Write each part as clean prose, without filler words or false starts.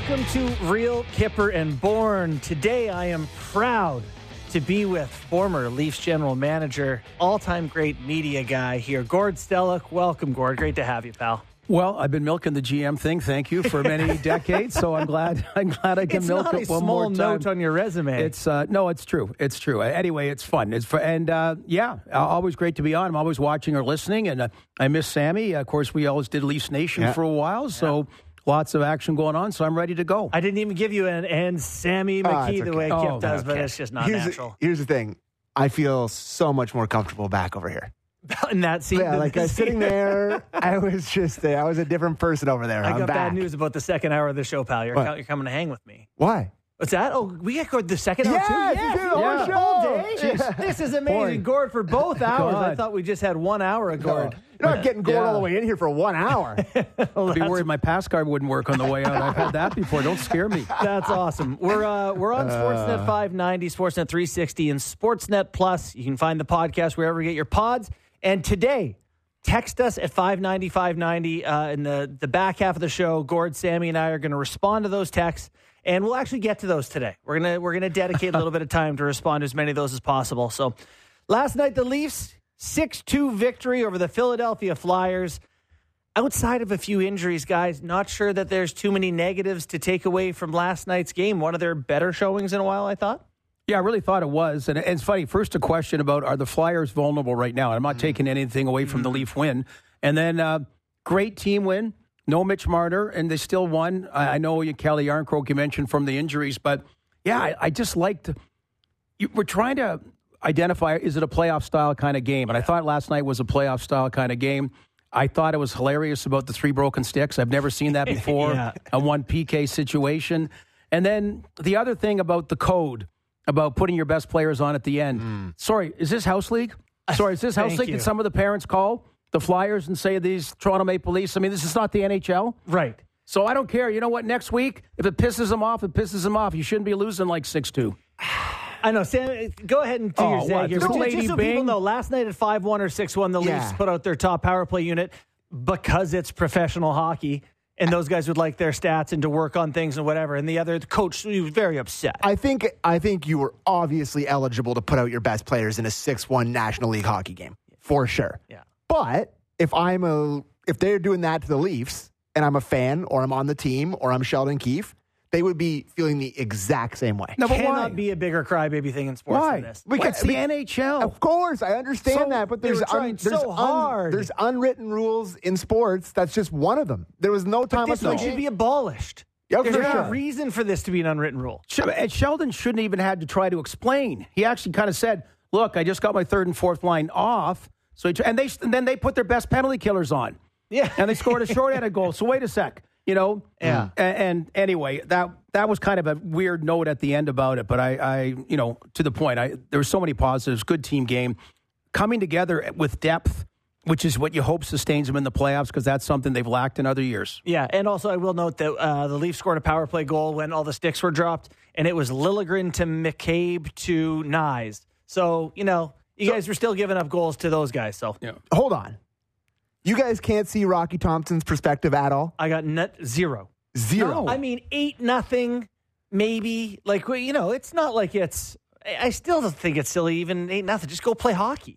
Welcome to Real Kipper and Bourne. Today I am proud to be with former Leafs general manager, all-time great media guy here, Gord Stellick. Welcome, Gord. Great to have you, pal. Well, I've been milking the GM thing, thank you, for many decades, so I'm glad I can milk it one more time. It's not a small note on your resume. It's no, it's true. It's true. Anyway, it's fun. Always great to be on. I'm always watching or listening, and I miss Sammy. Of course, we always did Leafs Nation for a while, so lots of action going on, so I'm ready to go. I didn't even give you an and Sammy McKee the way Kip does, but it's just not natural. Here's the thing. I feel so much more comfortable back over here. In that seat. Yeah, like I was sitting there, I was just there. I was a different person over there. I got back. bad news about the second hour of the show, pal. You're coming to hang with me. Why? What's that? Oh, we got the second hour too? Yes, all day. This is amazing. Gord, for both hours. I thought we just had 1 hour of Gord. You're not getting Gord all the way in here for 1 hour. I'd be worried my pass card wouldn't work on the way out. I've had that before. Don't scare me. That's awesome. We're on Sportsnet 590, Sportsnet 360, and Sportsnet Plus. You can find the podcast wherever you get your pods. And today, text us at 590 in the back half of the show. Gord, Sammy, and I are going to respond to those texts, and we'll actually get to those today. We're gonna dedicate a little bit of time to respond to as many of those as possible. So, last night the Leafs 6-2 victory over the Philadelphia Flyers. Outside of a few injuries, guys, not sure that there's too many negatives to take away from last night's game. One of their better showings in a while, I thought. Yeah, I really thought it was. And it's funny, first a question about, are the Flyers vulnerable right now? And I'm not taking anything away from the Leaf win. And then great team win. No Mitch Marner, and they still won. I know Kelly Yarncroke, you mentioned from the injuries. But, yeah, I just liked – we're trying to identify, is it a playoff-style kind of game? And I thought last night was a playoff-style kind of game. I thought it was hilarious about the 3 broken sticks. I've never seen that before. A 1 PK situation. And then the other thing about the code – about putting your best players on at the end. Sorry, is this House League? Sorry, is this House League? Did some of the parents call the Flyers and say these Toronto Maple Leafs? I mean, this is not the NHL. Right. So I don't care. You know what? Next week, if it pisses them off, it pisses them off. You shouldn't be losing like 6-2. I know. Sam, go ahead and do your zag here. Just so people know, last night at 5-1 or 6-1, the Leafs put out their top power play unit because it's professional hockey. And those guys would like their stats and to work on things and whatever. And the other coach, he was very upset. I think you were obviously eligible to put out your best players in a 6-1 National League hockey game. For sure. Yeah. But if they're doing that to the Leafs and I'm a fan or I'm on the team or I'm Sheldon Keefe, they would be feeling the exact same way. No, but cannot be a bigger crybaby thing in sports than this. It's the NHL. Of course, I understand that, but there's unwritten rules in sports. That's just one of them. There was no time. But this one should be abolished. Yeah, there's no reason for this to be an unwritten rule. And Sheldon shouldn't even had to try to explain. He actually kind of said, "Look, I just got my third and fourth line off." So and then they put their best penalty killers on. Yeah, and they scored a shorthanded goal. So wait a sec. You know, and anyway, that was kind of a weird note at the end about it. But I to the point, there were so many positives. Good team game, coming together with depth, which is what you hope sustains them in the playoffs because that's something they've lacked in other years. Yeah, and also I will note that the Leafs scored a power play goal when all the sticks were dropped, and it was Liljegren to McCabe to Nyes. So you guys were still giving up goals to those guys. So hold on. You guys can't see Rocky Thompson's perspective at all? I got zero. No. I mean, 8-0, maybe. Like, it's not like it's... I still don't think it's silly, even 8-0. Just go play hockey.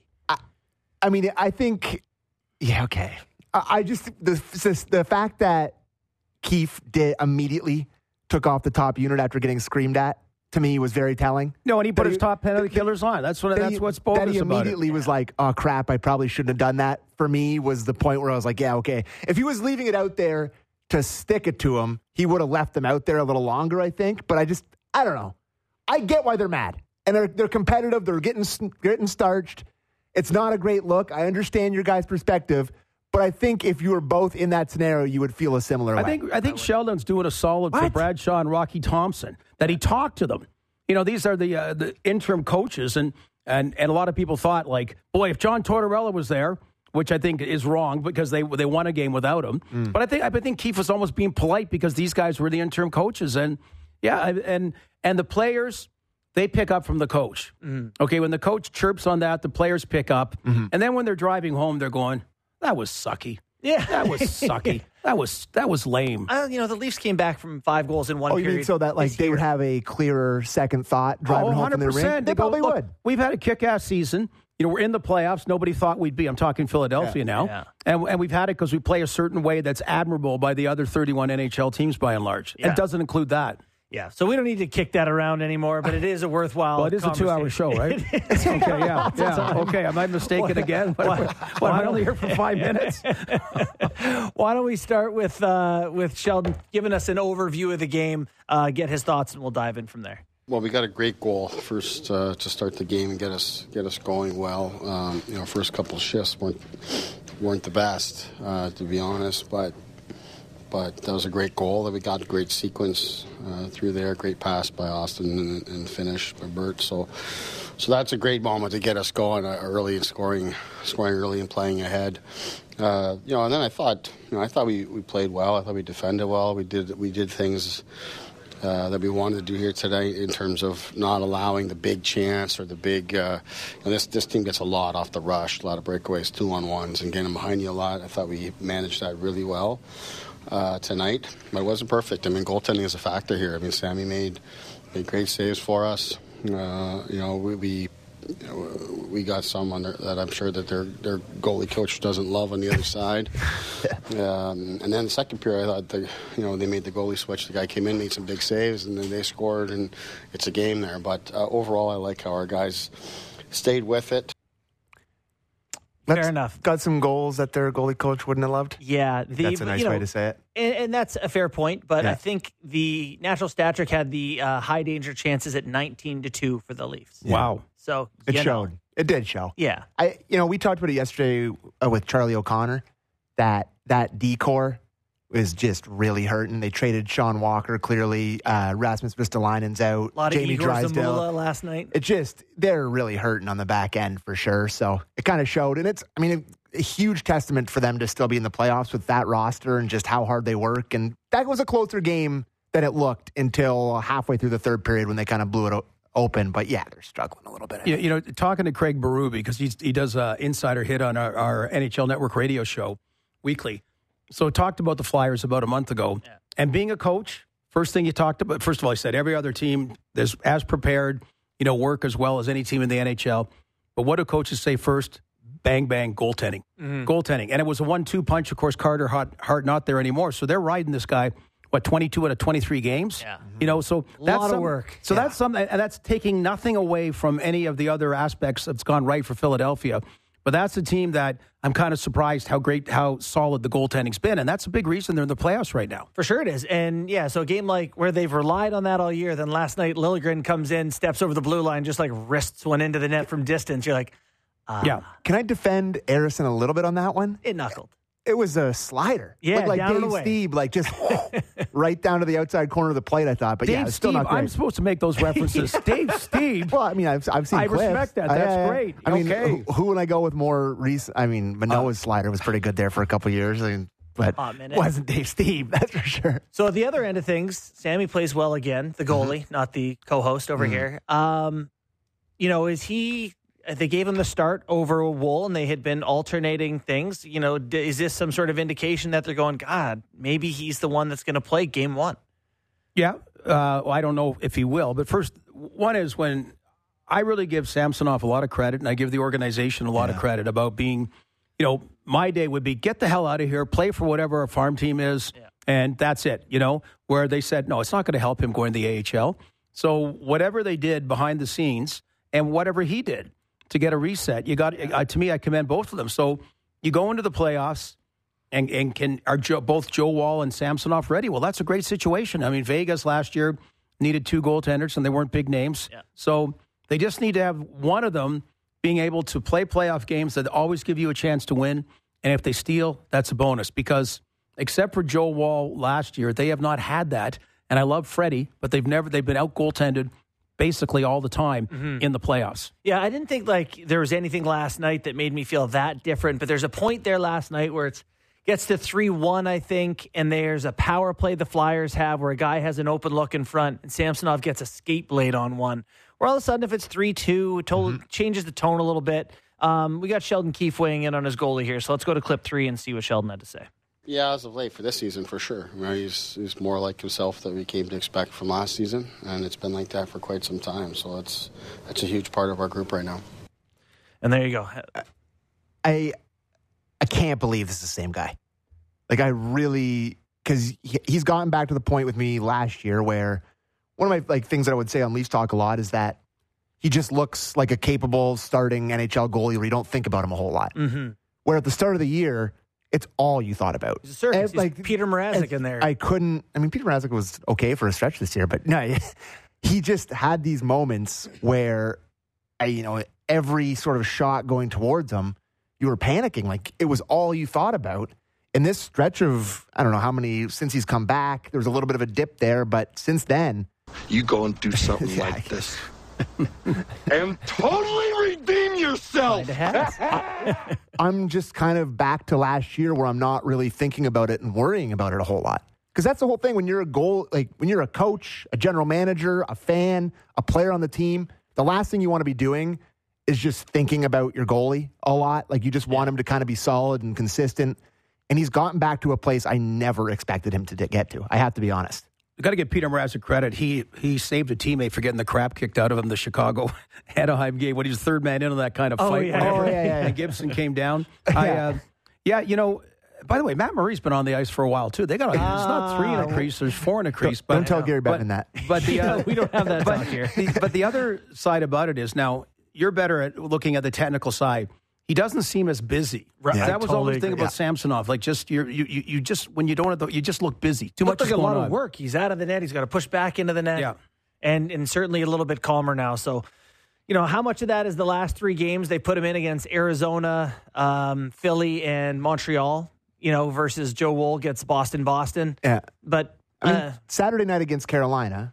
I mean, I think... Yeah, okay. I just... The fact that Keefe immediately took off the top unit after getting screamed at, to me, was very telling. No, and he put his top penalty killers on. That's what's bogus about it. That he immediately was like, oh, crap, I probably shouldn't have done that. For me, was the point where I was like, yeah, okay. If he was leaving it out there to stick it to him, he would have left them out there a little longer, I think. But I don't know. I get why they're mad. And they're competitive. They're getting starched. It's not a great look. I understand your guys' perspective. But I think if you were both in that sscenario, you would feel a similar way. I think Sheldon's doing a solid for Bradshaw and Rocky Thompson, that he talked to them. These are the interim coaches, and a lot of people thought, like, boy, if John Tortorella was there, which I think is wrong because they won a game without him. But I think Keefe was almost being polite because these guys were the interim coaches, and the players, they pick up from the coach. Okay, when the coach chirps on that, the players pick up, and then when they're driving home, they're going, that was sucky. Yeah. That was sucky. That was lame. The Leafs came back from 5 goals in one period. Oh, you mean so that they would have a clearer second thought driving home from their ring? They probably would. We've had a kick-ass season. We're in the playoffs. Nobody thought we'd be. I'm talking Philadelphia now. Yeah. And we've had it because we play a certain way that's admirable by the other 31 NHL teams by and large. Yeah. It doesn't include that. Yeah, so we don't need to kick that around anymore, but it is a worthwhile Well, it is a 2-hour show, right? Okay, yeah. Okay, am I mistaken again? What, am I only here for 5 minutes? Why don't we start with Sheldon giving us an overview of the game, get his thoughts, and we'll dive in from there. Well, we got a great goal first to start the game and get us going well. First couple of shifts weren't the best, to be honest, but that was a great goal that we got, a great sequence through there, great pass by Austin and finish by Bert. So that's a great moment to get us going early and scoring early and playing ahead. And then I thought we played well. I thought we defended well. We did things that we wanted to do here today in terms of not allowing the big chance or the big. This team gets a lot off the rush, a lot of breakaways, 2-on-1s, and getting behind you a lot. I thought we managed that really well tonight, but it wasn't perfect. I mean, goaltending is a factor here. I mean, Sammy made great saves for us. We got some that I'm sure that their goalie coach doesn't love on the other side. And then the second period, I thought they made the goalie switch. The guy came in, made some big saves, and then they scored, and it's a game there. But overall, I like how our guys stayed with it. Fair enough. Got some goals that their goalie coach wouldn't have loved. Yeah. That's a nice way to say it. And that's a fair point, but I think the National Stat Trick had the high danger chances at 19-2 for the Leafs. Yeah. Wow. So it showed. It did show. Yeah. We talked about it yesterday with Charlie O'Connor, that D-core is just really hurting. They traded Sean Walker, clearly. Rasmus Ristolainen's out. A lot of Jamie Igor Drysdale Zamula last night. They're really hurting on the back end for sure. So it kind of showed. And it's, a huge testament for them to still be in the playoffs with that roster and just how hard they work. And that was a closer game than it looked until halfway through the third period when they kind of blew it open. But yeah, they're struggling a little bit. Yeah, talking to Craig Berube, because he does an insider hit on our NHL Network radio show weekly. So talked about the Flyers about a month ago. Yeah. And being a coach, first thing you talked about, first of all, I said every other team is as prepared, work as well as any team in the NHL. But what do coaches say first? Bang, bang, goaltending. Mm-hmm. Goaltending. And it was a 1-2 punch. Of course, Carter Hart not there anymore. So they're riding this guy, 22 out of 23 games? Yeah. So that's a lot of work. So that's something, and that's taking nothing away from any of the other aspects that's gone right for Philadelphia. But that's a team that I'm kind of surprised how solid the goaltending's been. And that's a big reason they're in the playoffs right now. For sure it is. And so a game like where they've relied on that all year, then last night Liljegren comes in, steps over the blue line, just wrists one into the net from distance. You're like, yeah. Can I defend Arison a little bit on that one? It knuckled. It was a slider. Yeah, like down Dave and away. Steve, just right down to the outside corner of the plate, I thought. But Dave it's still Steve, not great. I'm supposed to make those references. Dave Steve. Well, I've seen I clips. respect that. That's great. Okay. Who would I go with more recent? Manoa's slider was pretty good there for a couple of years. But wasn't Dave Steve, that's for sure. So at the other end of things, Sammy plays well again, the goalie, not the co-host over here. Is he... They gave him the start over Wool, and they had been alternating things. Is this some sort of indication that they're going, God, maybe he's the one that's going to play game one? Yeah. I don't know if he will. But first, one is when I really give Samsonov a lot of credit, and I give the organization a lot of credit about being, my day would be get the hell out of here, play for whatever our farm team is, and that's it, where they said, no, it's not going to help him going to the AHL. So whatever they did behind the scenes and whatever he did to get a reset, to me, I commend both of them. So you go into the playoffs and are both Joe Woll and Samsonov ready? Well, that's a great situation. Vegas last year needed 2 goaltenders, and they weren't big names. Yeah. So they just need to have one of them being able to play playoff games that always give you a chance to win. And if they steal, that's a bonus, because except for Joe Woll last year, they have not had that. And I love Freddie, but they've been out goaltended basically all the time in the playoffs. Yeah, I didn't think there was anything last night that made me feel that different, but there's a point there last night where it gets to 3-1, I think, and there's a power play the Flyers have where a guy has an open look in front, and Samsonov gets a skate blade on one. Where all of a sudden, if it's 3-2, it changes the tone a little bit. We got Sheldon Keefe weighing in on his goalie here, so let's go to clip 3 and see what Sheldon had to say. Yeah, as of late for this season, for sure. I mean, he's more like himself that we came to expect from last season, and it's been like that for quite some time. So it's a huge part of our group right now. And there you go. I can't believe this is the same guy. Like, I really, because he's gotten back to the point with me last year where one of my things that I would say on Leafs Talk a lot is that he just looks like a capable starting NHL goalie where you don't think about him a whole lot. Mm-hmm. Where at the start of the year, it's all you thought about. He's a circus. He's Peter Mrazek in there. Peter Mrazek was okay for a stretch this year, but no, he just had these moments where, every sort of shot going towards him, you were panicking. Like, it was all you thought about. In this stretch of, I don't know how many, since he's come back, there was a little bit of a dip there, but since then. You go and do something like this. And totally redeem yourself. I'm just kind of back to last year where I'm not really thinking about it and worrying about it a whole lot. Because that's the whole thing. When you're when you're a coach, a general manager, a fan, a player on the team, the last thing you want to be doing is just thinking about your goalie a lot. Like, you just want him to kind of be solid and consistent. And he's gotten back to a place I never expected him to get to. I have to be honest. You got to give Peter Mrazek credit. He saved a teammate for getting the crap kicked out of him the Chicago Anaheim game when he was third man into that kind of fight. Yeah. And Gibson came down. Yeah. By the way, Matt Murray's been on the ice for a while too. They got it's not 3 in a crease. There's 4 in a crease. Don't tell Gary Bettman that. But the we don't have that talk here. But the other side about it is now you're better at looking at the technical side. He doesn't seem as busy. Right. That was always the thing about Samsonov. Like, just you just when you don't have you just look busy. Too much is going on. A lot of work. He's out of the net. He's got to push back into the net. Yeah. And certainly a little bit calmer now. So, how much of that is the last 3 games they put him in against Arizona, Philly, and Montreal? Versus Joe Woll gets Boston. Yeah. But Saturday night against Carolina,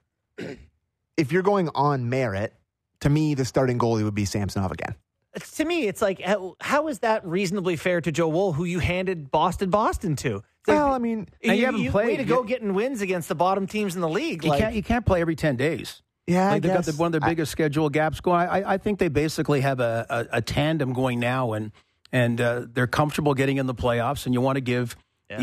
if you're going on merit, to me, the starting goalie would be Samsonov again. To me, it's like, how is that reasonably fair to Joe Woll, who you handed Boston to? Well, I mean, you haven't played. Way to go getting wins against the bottom teams in the league. You can't play every 10 days. Yeah, they've got one of their biggest schedule gaps going. I think they basically have a tandem going now, and they're comfortable getting in the playoffs, and you want to give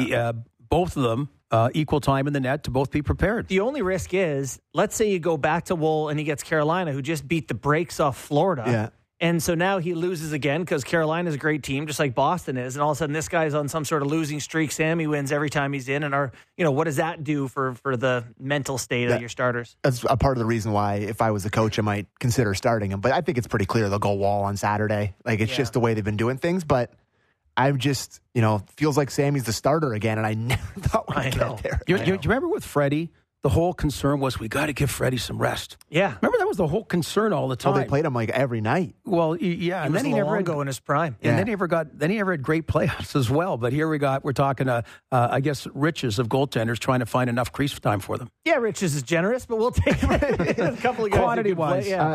both of them equal time in the net to both be prepared. The only risk is, let's say you go back to Woll and he gets Carolina, who just beat the brakes off Florida. Yeah. And so now he loses again because Carolina's a great team, just like Boston is. And all of a sudden, this guy's on some sort of losing streak. Sammy wins every time he's in. And what does that do for the mental state of your starters? That's a part of the reason why, if I was the coach, I might consider starting him. But I think it's pretty clear they'll go Wall on Saturday. Like, it's just the way they've been doing things. But I'm just, feels like Sammy's the starter again. And I never thought we'd get there. Do you remember with Freddie? The whole concern was we got to give Freddie some rest. Yeah. Remember that was the whole concern all the time. Well, they played him like every night. Well, yeah. And then he never go in his prime. And then he never had great playoffs as well. But here we're talking, I guess, riches of goaltenders trying to find enough crease time for them. Yeah, riches is generous, but we'll take a couple of guys. Quantity-wise. Yeah.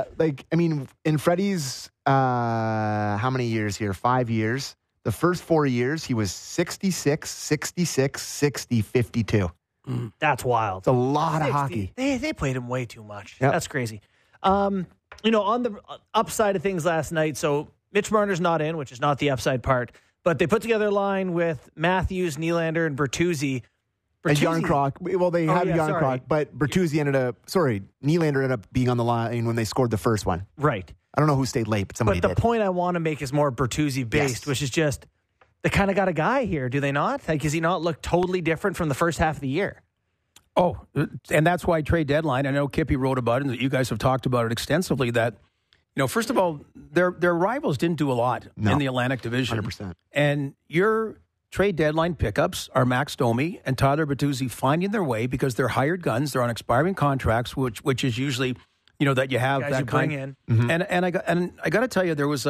In Freddie's, how many years here? 5 years. The first 4 years, he was 66, 66, 60, 52. That's wild. It's a lot of hockey. They played him way too much. Yep. That's crazy. On the upside of things last night, so Mitch Marner's not in, which is not the upside part, but they put together a line with Matthews, Nylander, and Bertuzzi. And Jarnkrok. Well, they have Jarnkrok, but Bertuzzi Nylander ended up being on the line when they scored the first one. Right. I don't know who stayed late, but somebody did. But the point I want to make is more Bertuzzi-based, which is just, they kind of got a guy here, do they not? Like, does he not look totally different from the first half of the year? Oh, and that's why trade deadline, I know Kippy wrote about it, and you guys have talked about it extensively, that, first of all, their rivals didn't do a lot in the Atlantic Division. 100%. And your trade deadline pickups are Max Domi and Tyler Bertuzzi finding their way because they're hired guns, they're on expiring contracts, which is usually, that you have guys that you kind. Bring in. Mm-hmm. And I got to tell you, there was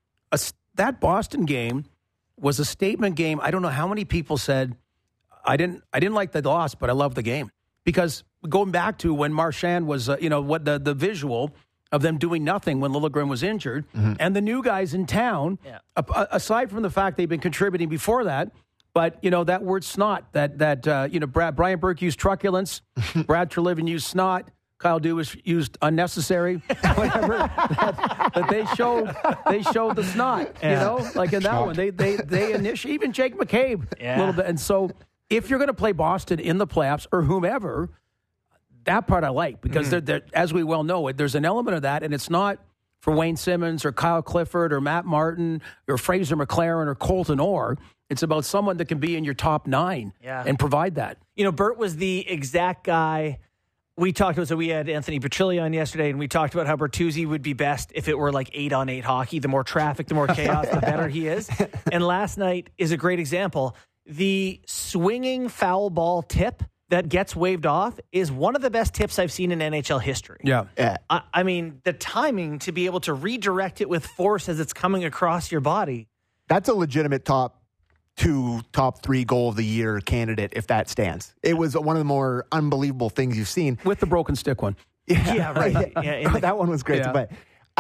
that Boston game was a statement game. I don't know how many people said, I didn't like the loss, but I love the game. Because going back to when Marchand was, what the visual of them doing nothing when Liljegren was injured, and the new guys in town, aside from the fact they've been contributing before that, but, that word snot, Brian Burke used truculence, Brad Treliving used snot, Kyle Dubas used unnecessary, whatever, that they showed the snot, you know, like in that one. They initiate, even Jake McCabe a little bit. And so if you're going to play Boston in the playoffs or whomever, that part I like because as we well know, there's an element of that, and it's not for Wayne Simmons or Kyle Clifford or Matt Martin or Fraser McLaren or Colton Orr. It's about someone that can be in your top 9 and provide that. You know, Bert was the exact guy we talked about. So we had Anthony Petrilli on yesterday, and we talked about how Bertuzzi would be best if it were like 8-on-8 hockey. The more traffic, the more chaos, the better he is. And last night is a great example. The swinging foul ball tip that gets waved off is one of the best tips I've seen in NHL history. Yeah. I mean, the timing to be able to redirect it with force as it's coming across your body. That's a legitimate top 2, top 3 goal of the year candidate if that stands. It was one of the more unbelievable things you've seen. With the broken stick one. Yeah, right. Yeah, that one was great. Yeah. But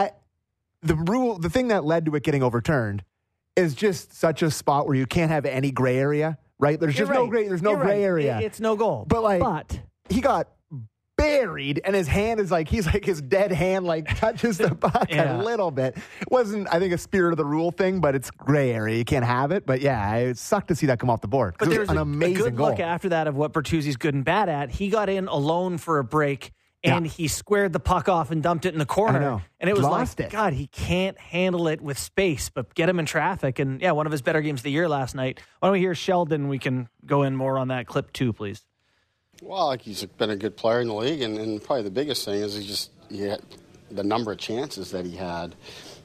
the thing that led to it getting overturned is just such a spot where you can't have any gray area, right? There's just no gray. There's no gray area. It's no goal. But he got buried, and his hand is like his dead hand touches the puck a little bit. It wasn't, I think, a spirit of the rule thing, but it's gray area. You can't have it. But yeah, it sucked to see that come off the board. But there's an amazing good goal. Look after that of what Bertuzzi's good and bad at. He got in alone for a break, and he squared the puck off and dumped it in the corner. I know. And it was Lost it. God, he can't handle it with space, but get him in traffic. And yeah, one of his better games of the year last night. Why don't we hear Sheldon? We can go in more on that clip too, please. Well, he's been a good player in the league, and probably the biggest thing is he had the number of chances that he had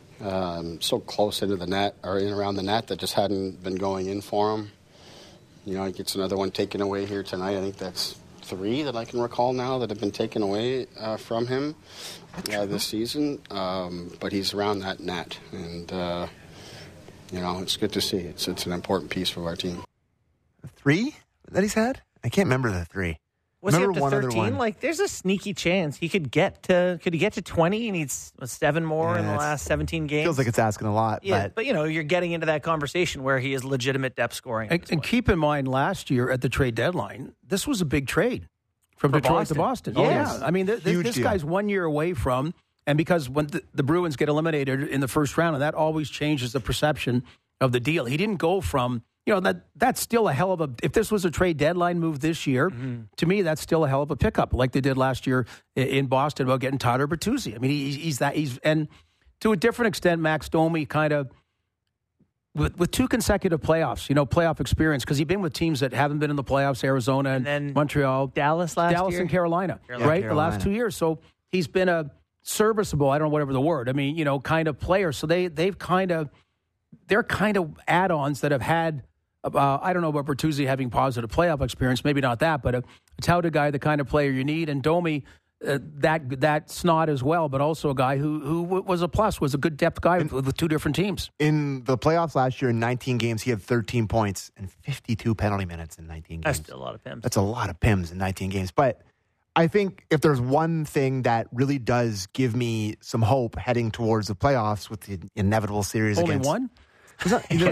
so close into the net or in around the net that just hadn't been going in for him. You know, he gets another one taken away here tonight. I think that's 3 that I can recall now that have been taken away from him this season. But he's around that net, and you know, it's good to see. It's an important piece for our team. 3 that he's had? I can't remember the 3. Was he up Remember to one 13? other one. Like, there's a sneaky chance he could get to. Could he get to 20? He needs 7 more in the last 17 games. Feels like it's asking a lot. Yeah, but you know, you're getting into that conversation where he is legitimate depth scoring. And keep in mind, last year at the trade deadline, this was a big trade from For Detroit to Boston. Yes. Oh, yeah. I mean, this guy's 1 year away from, and because when the Bruins get eliminated in the first round, and that always changes the perception of the deal. He didn't go from, you know, that's still a hell of a, if this was a trade deadline move this year, to me, that's still a hell of a pickup, like they did last year in Boston about getting Tyler Bertuzzi. I mean, and to a different extent, Max Domi kind of, with 2 consecutive playoffs, you know, playoff experience, because he's been with teams that haven't been in the playoffs, Arizona and then Montreal. Dallas last year? and Carolina, right? Carolina. The last 2 years. So he's been a serviceable, I don't know, whatever the word, I mean, you know, kind of player. So they're kind of add-ons that have had, I don't know about Bertuzzi having positive playoff experience, maybe not that, but a touted guy, the kind of player you need, and Domi, that snot as well, but also a guy who was a plus, was a good depth guy with 2 different teams. In the playoffs last year, in 19 games, he had 13 points and 52 penalty minutes in 19 games. That's still a lot of PIMs. That's a lot of PIMs in 19 games. But I think if there's one thing that really does give me some hope heading towards the playoffs with the inevitable series Only against... one? We're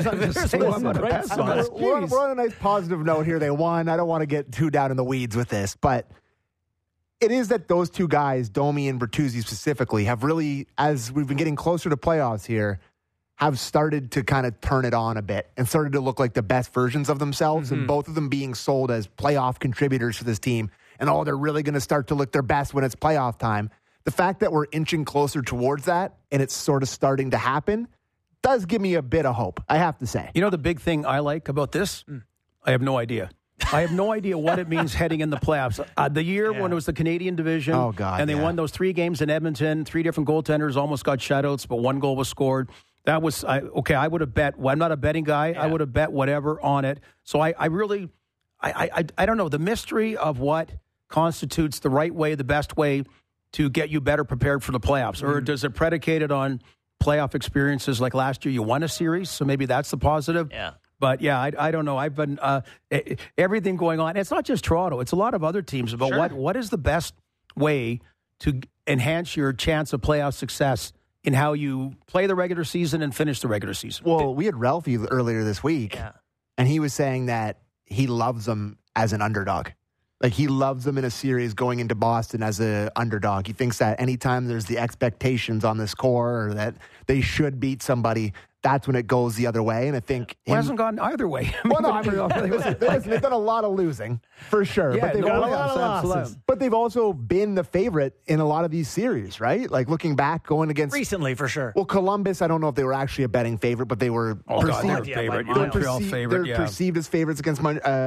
on a nice positive note here. They won. I don't want to get too down in the weeds with this, but it is that those 2 guys, Domi and Bertuzzi specifically, have really, as we've been getting closer to playoffs here, have started to kind of turn it on a bit and started to look like the best versions of themselves, and both of them being sold as playoff contributors for this team. And they're really going to start to look their best when it's playoff time. The fact that we're inching closer towards that and it's sort of starting to happen does give me a bit of hope, I have to say. You know the big thing I like about this? I have no idea. I have no idea what it means heading in the playoffs. The year when it was the Canadian division, and they won those 3 games in Edmonton, 3 different goaltenders, almost got shutouts, but 1 goal was scored. That was, I would have bet, well, I'm not a betting guy, I would have bet whatever on it. So I really, I don't know, the mystery of what constitutes the right way, the best way to get you better prepared for the playoffs, or does it predicated on playoff experiences like last year? You won a series, so maybe that's the positive. Yeah. But, yeah, I don't know. I've been everything going on. It's not just Toronto. It's a lot of other teams about what is the best way to enhance your chance of playoff success in how you play the regular season and finish the regular season. Well, we had Ralphie earlier this week, and he was saying that he loves them as an underdog. Like, he loves them in a series going into Boston as an underdog. He thinks that anytime there's the expectations on this core or that they should beat somebody, that's when it goes the other way. And I think it hasn't gone either way. Well, no, I mean, listen, they've done a lot of losing, for sure. Yeah, but they've got a lot of losses. But they've also been the favorite in a lot of these series, right? Like, looking back, going against... Recently, for sure. Well, Columbus, I don't know if they were actually a betting favorite, but they were perceived. Yeah, favorite. by Montreal favorite, They're perceived as favorites against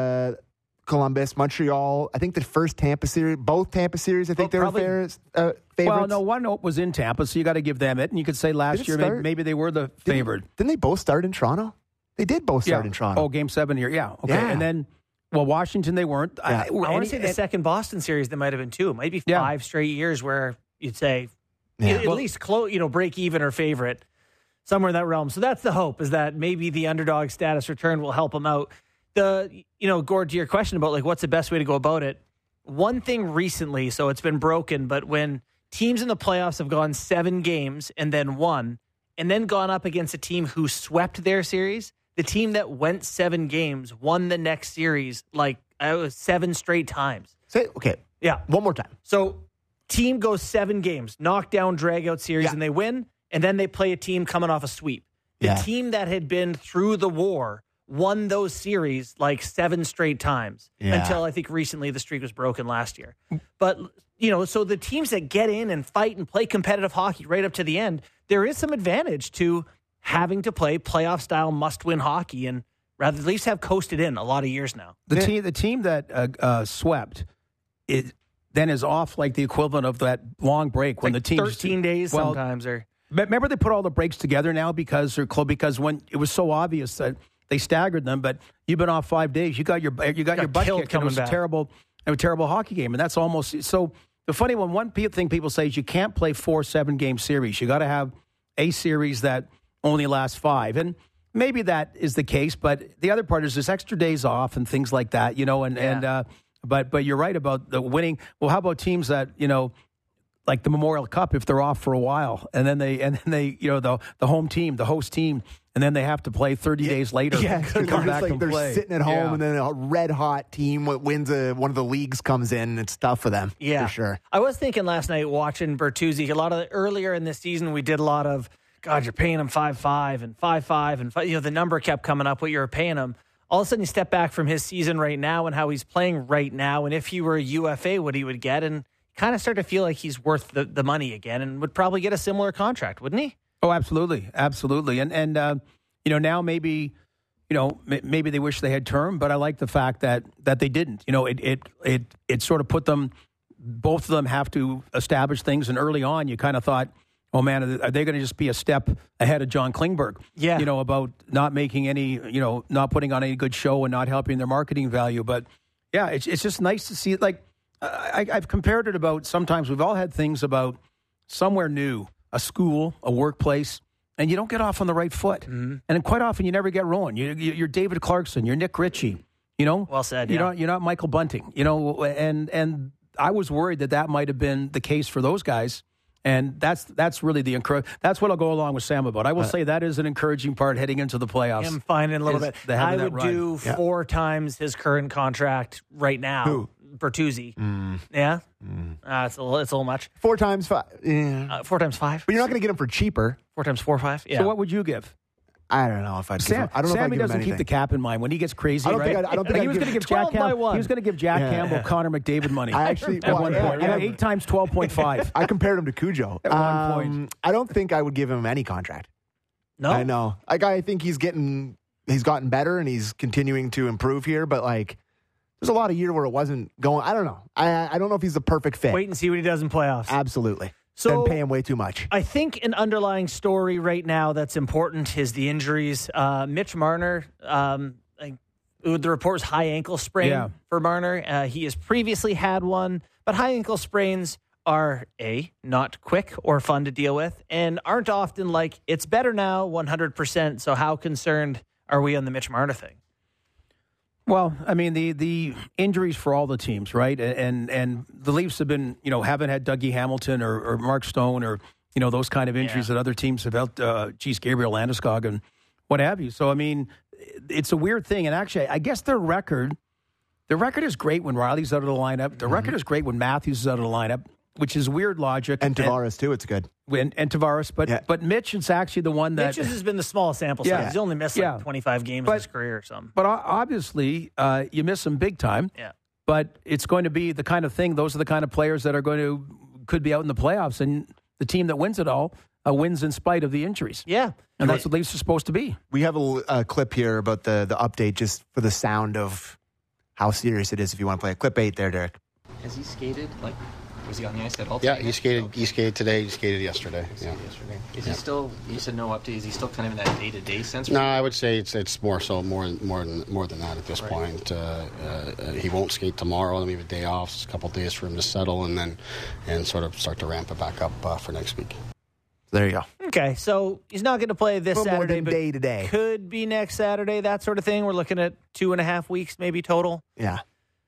Columbus, Montreal. I think the first Tampa series, both Tampa series, I think they were favorites. Well, no, one was in Tampa, so you got to give them it. And you could say last year maybe they were the favorite. Didn't they both start in Toronto? They did both start in Toronto. Oh, Game 7 here, yeah. Okay, Yeah. And then, well, Washington, they weren't. Yeah. I want to say the second Boston series, there might have been 2. Maybe 5 straight years where you'd say at least break even or favorite, somewhere in that realm. So that's the hope, is that maybe the underdog status return will help them out. Gord, to your question about like what's the best way to go about it, one thing recently, so it's been broken, but when teams in the playoffs have gone 7 games and then won, and then gone up against a team who swept their series, the team that went 7 games won the next series like 7 straight times. Okay. Yeah. One more time. So team goes 7 games, knockdown, drag-out series, and they win, and then they play a team coming off a sweep. The team that had been through the war won those series like 7 straight times until I think recently the streak was broken last year. But, so the teams that get in and fight and play competitive hockey right up to the end, there is some advantage to having to play playoff-style must-win hockey and rather at least have coasted in a lot of years now. The team that swept, it then is off like the equivalent of that long break when like the team 13 days sometimes. Or remember they put all the breaks together now because when it was so obvious that they staggered them, but you've been off 5 days. You got your butt kicked. It was a terrible hockey game, and that's almost so. The funny one thing people say is you can't play 4 7-game series. You got to have a series that only lasts 5, and maybe that is the case. But the other part is there's extra days off and things like that, But you're right about the winning. Well, how about teams that like the Memorial Cup, if they're off for a while, and then they the home team, the host team, and then they have to play 30 days later to come back and play. They're sitting at home, and then a red-hot team wins one of the leagues comes in, and it's tough for them, for sure. I was thinking last night watching Bertuzzi, earlier in this season, we did a lot of, God, you're paying him 5-5 and 5-5, and the number kept coming up, what you were paying him. All of a sudden, you step back from his season right now and how he's playing right now, and if he were a UFA, what he would get, and kind of start to feel like he's worth the money again and would probably get a similar contract, wouldn't he? Oh, absolutely. And now maybe they wish they had term, but I like the fact that they didn't. It sort of put them, both of them have to establish things, and early on you kind of thought, oh man, are they going to just be a step ahead of John Klingberg? Yeah. About not making any, not putting on any good show and not helping their marketing value. But yeah, it's just nice to see it. Like, I've compared it about sometimes we've all had things about somewhere new, a school, a workplace, and you don't get off on the right foot. Mm-hmm. And quite often you never get rolling. You're David Clarkson, you're Nick Ritchie, Well said, yeah. You're not Michael Bunting, and I was worried that might have been the case for those guys. And that's really that's what I'll go along with Sam about. I will say that is an encouraging part heading into the playoffs. I'm finding a little bit. I would do 4 times his current contract right now. Who? Bertuzzi. Yeah? It's a little much. 4 times 5. Yeah. 4 times 5. But you're not going to get him for cheaper. 4 times 4, 5. Yeah. So what would you give? I don't know if I'd give him. I don't know Sammy if I'd doesn't give him keep the cap in mind when he gets crazy. I don't think he was going to give Jack Campbell. He was going to give Jack Campbell Connor McDavid money. I actually at one point. 8 times 12.5. I compared him to Cujo at one point. I don't think I would give him any contract. No, I know. I think he's gotten better and he's continuing to improve here. But there's a lot of year where it wasn't going. I don't know. I don't know if he's the perfect fit. Wait and see what he does in playoffs. Absolutely. So, then pay him way too much. I think an underlying story right now that's important is the injuries. Mitch Marner, the report's high ankle sprain for Marner. He has previously had one, but high ankle sprains are not quick or fun to deal with and aren't often it's better now 100%. So how concerned are we on the Mitch Marner thing? Well, I mean, the injuries for all the teams, right? And the Leafs have been, haven't had Dougie Hamilton or Mark Stone or, those kind of injuries that other teams have had, Gabriel Landeskog and what have you. So, I mean, it's a weird thing. And actually, I guess their record, The record is great when Riley's out of the lineup. The record is great when Matthews is out of the lineup, which is weird logic. And Tavares, too, it's good. And Tavares. But Mitch is actually the one that... Mitch has been the small sample size. He's only missed 25 games in his career or something. But obviously, you miss him big time. Yeah. But it's going to be the kind of thing, those are the kind of players that could be out in the playoffs. And the team that wins it all wins in spite of the injuries. Yeah. And that's what Leafs are supposed to be. We have a clip here about the update just for the sound of how serious it is if you want to play. Clip 8 there, Derek. Has he skated? Was he on the ice at all? Yeah, he skated. He skated today. He skated yesterday. Is he still? You said no update. Is he still kind of in that day-to-day sense? No, I would say it's more than that at this point. He won't skate tomorrow. Then we have a day off. It's a couple of days for him to settle, and sort of start to ramp it back up for next week. There you go. Okay, so he's not going to play this Saturday, more than but day to day. Could be next Saturday, that sort of thing. We're looking at 2.5 weeks maybe total. Yeah.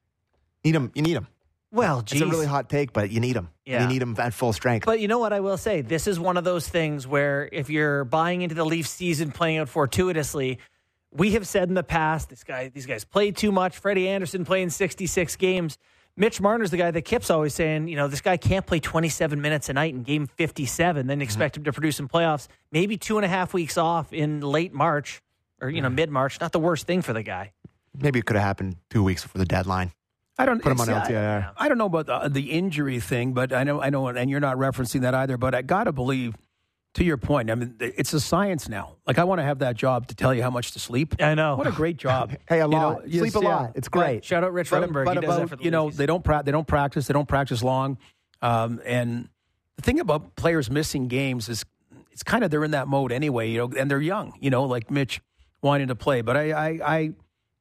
You need him. Well, geez. It's a really hot take, but you need him. Yeah. You need him at full strength. But you know what I will say? This is one of those things where if you're buying into the Leafs season playing out fortuitously, we have said in the past, these guys play too much. Freddie Anderson playing 66 games. Mitch Marner's the guy that Kip's always saying, this guy can't play 27 minutes a night in game 57, then expect him to produce in playoffs. Maybe 2.5 weeks off in late March or, mid-March. Not the worst thing for the guy. Maybe it could have happened 2 weeks before the deadline. I don't put him on LTIR. I don't know about the injury thing, but I know, and you're not referencing that either. But I got to believe, to your point, I mean, it's a science now. I want to have that job to tell you how much to sleep. I know. What a great job. Hey, a lot. Sleep a lot. It's great. Shout out Rich Ruttenberg. But he does that for the Leafs. they don't practice. They don't practice long. And the thing about players missing games is it's kind of they're in that mode anyway. And they're young. Like Mitch wanting to play. But I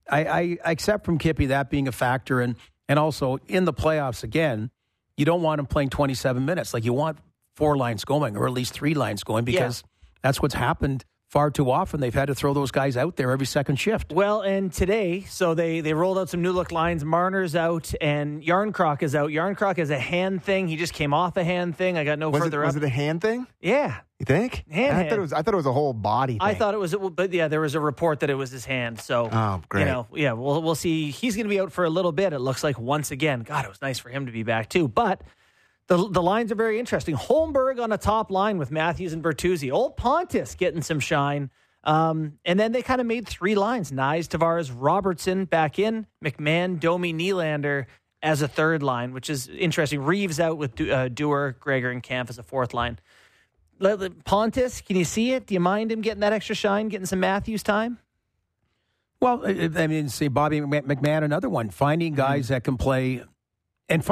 accept from Kippy that being a factor, and also in the playoffs again, you don't want him playing 27 minutes. You want 4 lines going, or at least 3 lines going, because that's what's happened far too often. They've had to throw those guys out there every second shift. Well, and today, so they rolled out some new look lines. Marner's out and Yarncroc is out. Yarncroc has a hand thing. He just came off a hand thing. I got further up. Was it a hand thing? Yeah. You think? Hand. I thought it was a whole body thing. I thought it was, but yeah, there was a report that it was his hand. So, great. We'll see. He's going to be out for a little bit. It looks like once again. God, it was nice for him to be back too. But the lines are very interesting. Holmberg on a top line with Matthews and Bertuzzi. Old Pontus getting some shine. And then they kind of made 3 lines. Nyes, Tavares, Robertson back in. McMahon, Domi, Nylander as a third line, which is interesting. Reeves out with Dewar, Gregor, and Kampf as a fourth line. Pontus, can you see it? Do you mind him getting that extra shine, getting some Matthews time? Well, I mean, see, Bobby McMahon, another one. Finding guys that can play. And,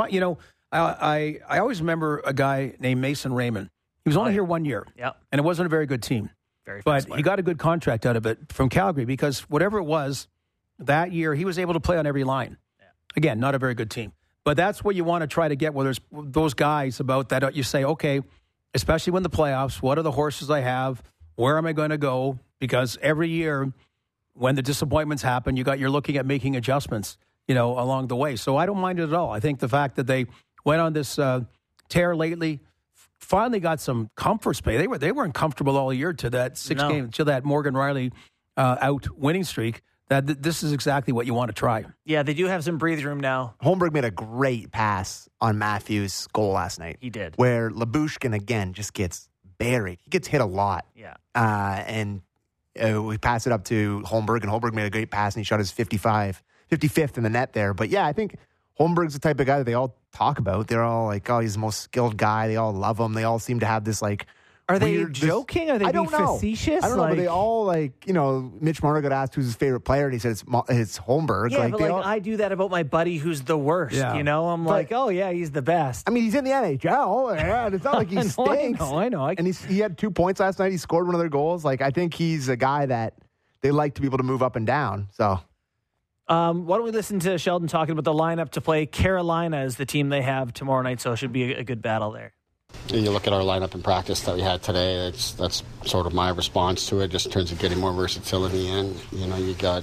I always remember a guy named Mason Raymond. He was only here 1 year. Yeah. And it wasn't a very good team. But he got a good contract out of it from Calgary because whatever it was, that year he was able to play on every line. Yeah. Again, not a very good team. But that's what you want to try to get, where there's those guys about that you say, okay, especially when the playoffs, what are the horses I have? Where am I going to go? Because every year when the disappointments happen, you're looking at making adjustments, along the way. So I don't mind it at all. I think the fact that they went on this tear lately, finally got some comfort space. They weren't comfortable all year to that to that Morgan Rielly out winning streak. That this is exactly what you want to try. Yeah, they do have some breathing room now. Holmberg made a great pass on Matthews' goal last night. He did. Where Lyubushkin, again, just gets buried. He gets hit a lot. Yeah. And we pass it up to Holmberg, and Holmberg made a great pass, and he shot his 55th in the net there. But, yeah, I think Holmberg's the type of guy that they all talk about. They're all like, oh, he's the most skilled guy. They all love him. They all seem to have this, Are they joking? Are they being facetious? I don't know, but they all, Mitch Marner got asked who's his favorite player, and he said it's Holmberg. Yeah, but I do that about my buddy who's the worst, I'm like, oh, yeah, he's the best. I mean, he's in the NHL, and it's not like he stinks. I know. And he had 2 points last night. He scored one of their goals. I think he's a guy that they like to be able to move up and down, so... why don't we listen to Sheldon talking about the lineup to play Carolina as the team they have tomorrow night, so it should be a good battle there. You look at our lineup in practice that we had today, that's sort of my response to it, just in terms of getting more versatility in. You got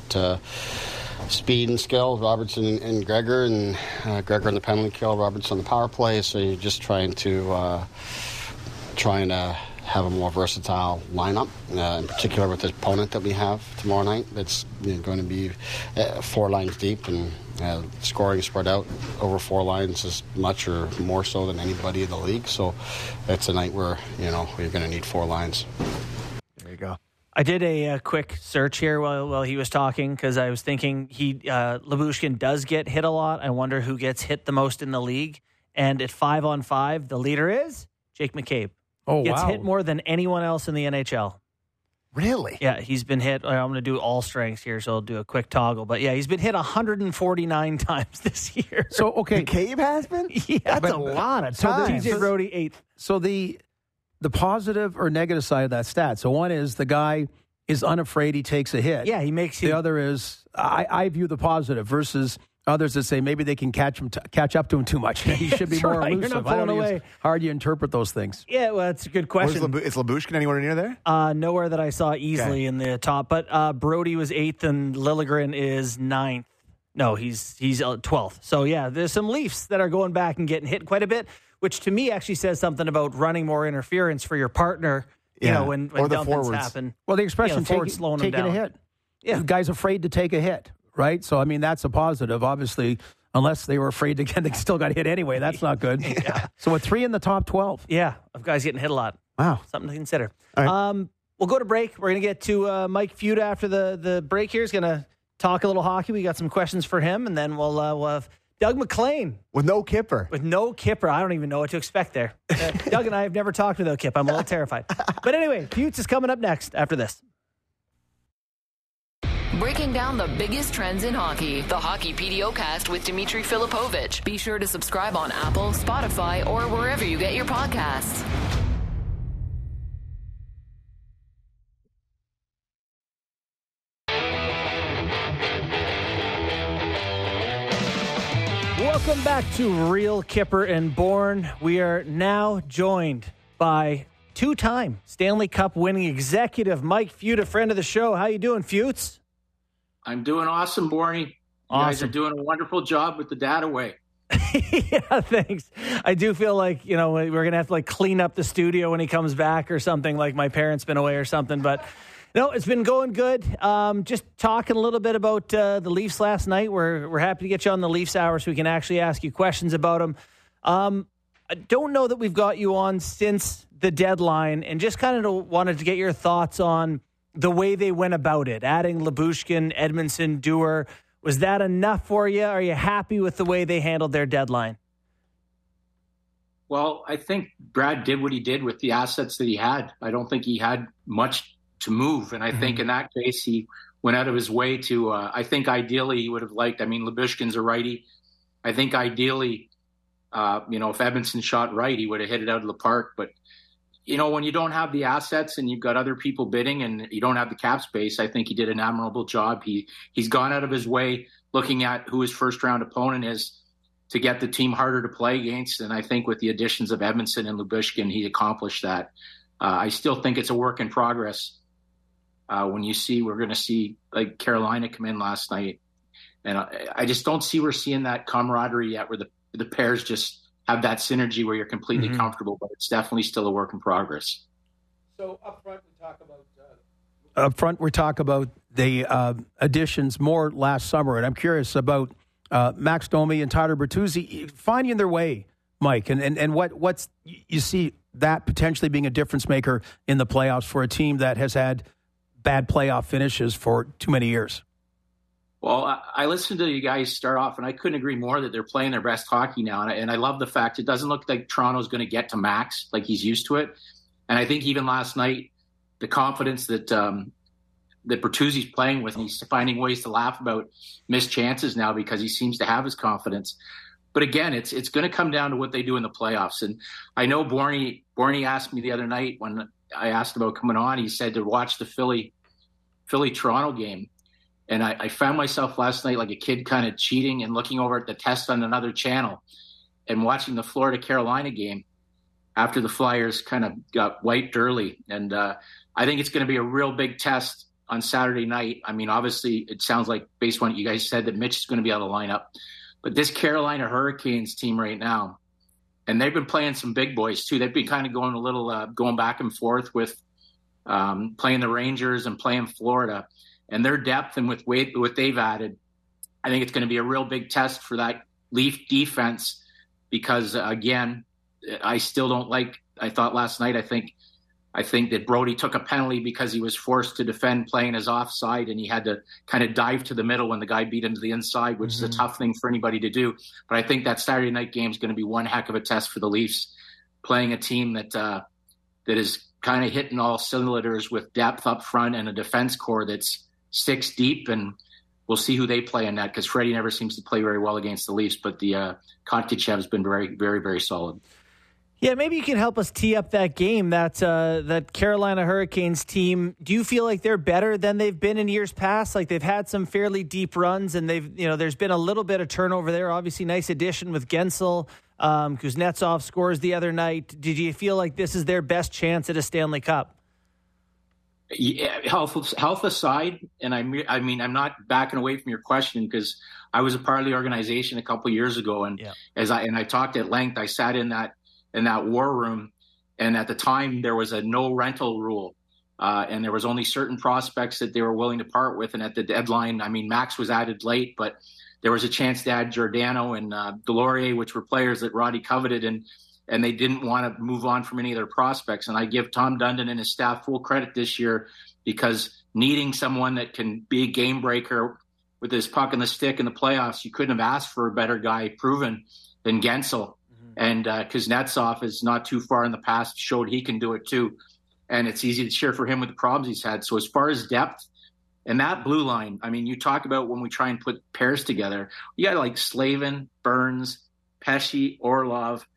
speed and skill, Robertson and Gregor, and Gregor on the penalty kill, Robertson on the power play, so you're just trying to have a more versatile lineup, in particular with the opponent that we have tomorrow night. It's going to be 4 lines deep, and scoring spread out over 4 lines as much or more so than anybody in the league. So it's a night where, you're going to need 4 lines. There you go. I did a quick search here while he was talking because I was thinking Lyubushkin does get hit a lot. I wonder who gets hit the most in the league. And at 5-on-5, the leader is Jake McCabe. Oh, Gets wow. hit more than anyone else in the NHL. Really? Yeah, he's been hit. I'm going to do all strengths here, so I'll do a quick toggle. But yeah, he's been hit 149 times this year. So, okay. McCabe has been? Yeah, That's a lot of time. TJ Brody 8th. So the positive or negative side of that stat. So one is the guy is unafraid he takes a hit. Yeah, he makes The other is I view the positive versus others that say maybe they can catch up to him too much. He should be That's more right. You're elusive. not I don't pulling know. away. It's hard you interpret those things. Yeah, well, that's a good question. Is Lyubushkin anywhere near there? Nowhere that I saw easily in the top. But Brody was 8th and Liljegren is 9th. No, he's 12th. So, yeah, there's some Leafs that are going back and getting hit quite a bit, which to me actually says something about running more interference for your partner, when or the dumpings forwards. happen. Well, the expression the forward's slowing him taking down. a hit. Yeah. The guy's afraid to take a hit, right? So, I mean, that's a positive. Obviously, unless they were afraid to get, they still got hit anyway. That's not good. So, with 3 in the top 12. Yeah, of guys getting hit a lot. Wow. Something to consider. All right. We'll go to break. We're going to get to Mike Feuda after the break here. He's going to talk a little hockey. We got some questions for him, and then we'll have Doug MacLean. With no Kipper. With no Kipper. I don't even know what to expect there. Doug and I have never talked without Kip. I'm a little terrified. But anyway, Futs is coming up next after this. Breaking down the biggest trends in hockey. The Hockey PDO-cast with Dmitry Filipovich. Be sure to subscribe on Apple, Spotify, or wherever you get your podcasts. Welcome back to Real Kipper and Bourne. We are now joined by 2-time Stanley Cup winning executive Mike Feuda, friend of the show. How you doing, Feuds? I'm doing awesome, Borny. You guys are doing a wonderful job with the data way. Yeah, thanks. I do feel like, we're going to have to clean up the studio when he comes back or something, like my parents been away or something. But no, it's been going good. Just talking a little bit about the Leafs last night. We're happy to get you on the Leafs Hour so we can actually ask you questions about them. I don't know that we've got you on since the deadline, and just kind of wanted to get your thoughts on the way they went about it, adding Lyubushkin, Edmundson, Dewar. Was that enough for you? Are you happy with the way they handled their deadline? Well, I think Brad did what he did with the assets that he had. I don't think he had much to move. And I think in that case, he went out of his way to, I think ideally he would have liked, Lyubushkin's a righty. I think ideally, if Edmundson shot right, he would have hit it out of the park. But, when you don't have the assets and you've got other people bidding and you don't have the cap space, I think he did an admirable job. He's gone out of his way looking at who his first round opponent is to get the team harder to play against. And I think with the additions of Edmundson and Lyubushkin, he accomplished that. I still think it's a work in progress. When we're going to see Carolina come in last night. And I just don't see we're seeing that camaraderie yet where the pairs just have that synergy where you're completely comfortable, but it's definitely still a work in progress. So up front, we talk about the additions more last summer, and I'm curious about Max Domi and Tyler Bertuzzi finding their way, Mike, and what's you see that potentially being a difference maker in the playoffs for a team that has had bad playoff finishes for too many years. Well, I listened to you guys start off, and I couldn't agree more that they're playing their best hockey now. And I love the fact it doesn't look like Toronto's going to get to Max like he's used to it. And I think even last night, the confidence that Bertuzzi's playing with, and he's finding ways to laugh about missed chances now because he seems to have his confidence. But again, it's going to come down to what they do in the playoffs. And I know Borny asked me the other night when I asked about coming on, he said to watch the Philly-Toronto game. And I found myself last night like a kid kind of cheating and looking over at the test on another channel and watching the Florida-Carolina game after the Flyers kind of got wiped early. And I think it's going to be a real big test on Saturday night. Obviously, it sounds like, based on what you guys said, that Mitch is going to be out of the lineup. But this Carolina Hurricanes team right now, And they've been playing some big boys too. They've been kind of going a little, going back and forth with playing the Rangers and playing Florida. And their depth and with what they've added, I think it's going to be a real big test for that Leaf defense because, again, I still don't like – I thought last night, I think that Brody took a penalty because he was forced to defend playing his offside, and he had to kind of dive to the middle when the guy beat him to the inside, which is a tough thing for anybody to do. But I think that Saturday night game is going to be one heck of a test for the Leafs, playing a team that is kind of hitting all cylinders with depth up front and a defense core that's 6 deep, and we'll see who they play in that because Freddie never seems to play very well against the Leafs, but the Kotkaniemi has been very, very, very solid. Yeah, maybe you can help us tee up that game, that Carolina Hurricanes team. Do you feel like they're better than they've been in years past? Like they've had some fairly deep runs, and there's been a little bit of turnover there. Obviously, nice addition with Gensel. Kuznetsov scores the other night. Did you feel like this is their best chance at a Stanley Cup? Yeah, health aside, and I mean, I'm not backing away from your question because I was a part of the organization a couple of years ago, and I talked at length. I sat in that war room, and at the time there was a no rental rule, and there was only certain prospects that they were willing to part with. And at the deadline, I mean, Max was added late, but there was a chance to add Giordano and Delorier, which were players that Roddy coveted, and they didn't want to move on from any of their prospects. And I give Tom Dundon and his staff full credit this year because needing someone that can be a game breaker with his puck and the stick in the playoffs, you couldn't have asked for a better guy proven than Gensel. And Kuznetsov is not too far in the past, showed he can do it too. And it's easy to cheer for him with the problems he's had. So as far as depth and that blue line, I mean, you talk about when we try and put pairs together, you got like Slavin, Burns, Pesce, Orlov,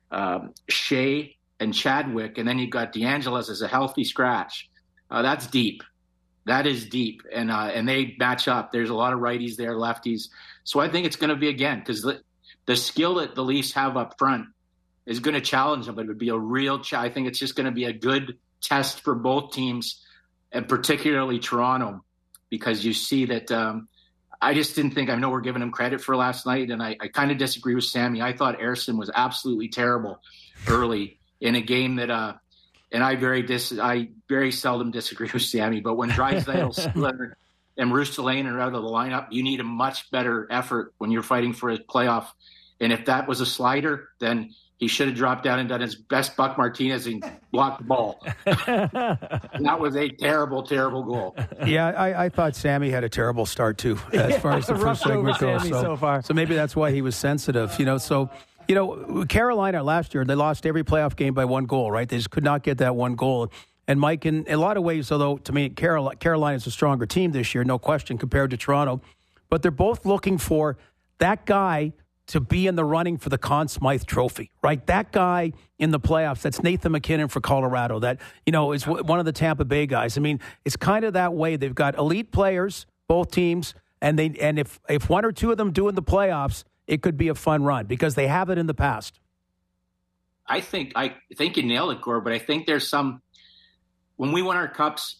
Shea, and Chadwick. And then you've got DeAngelis as a healthy scratch. That's deep. That is deep. And they match up. There's a lot of righties there, lefties. So I think it's going to be, again, because the skill that the Leafs have up front is going to challenge them, but it would be a real I think it's just going to be a good test for both teams, and particularly Toronto, because you see that I just didn't think – I know we're giving him credit for last night, and I kind of disagree with Sammy. I thought Ersson was absolutely terrible early in a game that and I very seldom disagree with Sammy, but when Draisaitl and Rustalainen are out of the lineup, you need a much better effort when you're fighting for a playoff. And if that was a slider, then he should have dropped down and done his best Buck Martinez and blocked the ball. That was a terrible, terrible goal. Yeah, I thought Sammy had a terrible start too, as far as the first segment goes. So maybe that's why he was sensitive. Carolina last year, they lost every playoff game by 1 goal, right? They just could not get that 1 goal. And Mike, in a lot of ways, although to me, Carolina is a stronger team this year, no question, compared to Toronto. But they're both looking for that guy to be in the running for the Conn Smythe Trophy, right? That guy in the playoffs, that's Nathan MacKinnon for Colorado, that, is one of the Tampa Bay guys. I mean, it's kind of that way. They've got elite players, both teams, and if one or two of them do in the playoffs, it could be a fun run because they have it in the past. I think you nailed it, Gord, but I think there's some – when we won our cups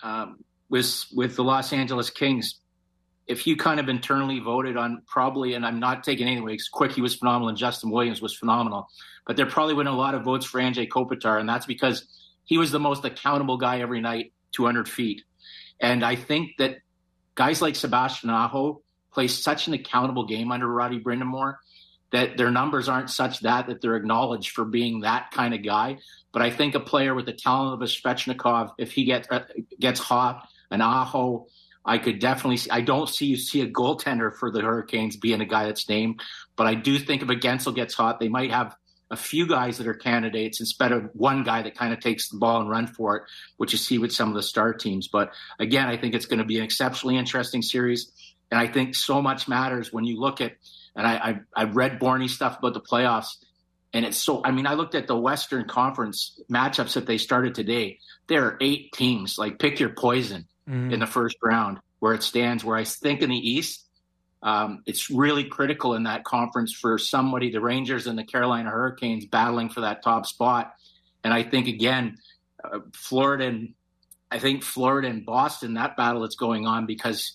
with the Los Angeles Kings, if you kind of internally voted on probably, and I'm not taking anything away, because Quickie was phenomenal and Justin Williams was phenomenal, but there probably went a lot of votes for Anze Kopitar, and that's because he was the most accountable guy every night, 200 feet. And I think that guys like Sebastian Aho play such an accountable game under Roddy Brind'Amour that their numbers aren't such that they're acknowledged for being that kind of guy. But I think a player with the talent of a Svechnikov, if he gets hot, an Aho, I could definitely see. I don't see a goaltender for the Hurricanes being a guy that's named, but I do think if a Gensel gets hot, they might have a few guys that are candidates instead of one guy that kind of takes the ball and run for it, which you see with some of the star teams. But again, I think it's going to be an exceptionally interesting series, and I think so much matters when you look at. And I've read Borny stuff about the playoffs, and it's so. I mean, I looked at the Western Conference matchups that they started today. There are 8 teams. Like, pick your poison in the first round where it stands. Where I think in the East, it's really critical in that conference for somebody, the Rangers and the Carolina Hurricanes, battling for that top spot. And I think again, Florida and Boston, that battle that's going on because.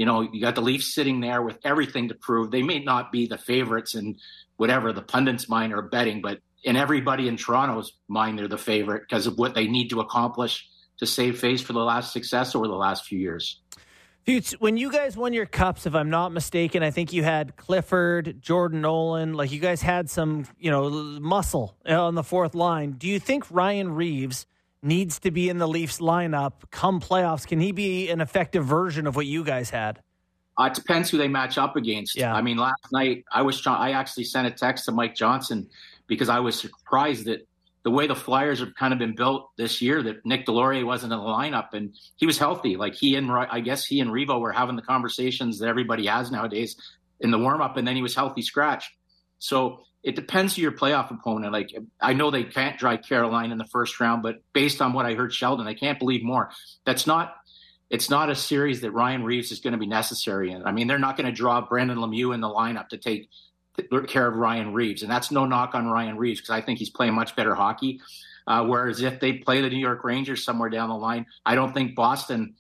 you know, you got the Leafs sitting there with everything to prove. They may not be the favorites in whatever the pundits' mind are betting, but in everybody in Toronto's mind, they're the favorite because of what they need to accomplish to save face for the last success over the last few years. When you guys won your cups, if I'm not mistaken, I think you had Clifford, Jordan Nolan. Like, you guys had some, you know, muscle on the fourth line. Do you think Ryan Reeves needs to be in the Leafs lineup come playoffs? Can he be an effective version of what you guys had? It depends who they match up against. Yeah. I mean, last night I actually sent a text to Mike Johnson because I was surprised that the way the Flyers have kind of been built this year, that Nick Delorier wasn't in the lineup and he was healthy. Like I guess he and Revo were having the conversations that everybody has nowadays in the warm-up, and then he was healthy scratch. So it depends who your playoff opponent. Like, I know they can't drive Carolina in the first round, but based on what I heard Sheldon, I can't believe more. It's not a series that Ryan Reeves is going to be necessary in. I mean, they're not going to draw Brandon Lemieux in the lineup to take care of Ryan Reeves. And that's no knock on Ryan Reeves because I think he's playing much better hockey. Whereas if they play the New York Rangers somewhere down the line, I don't think Boston,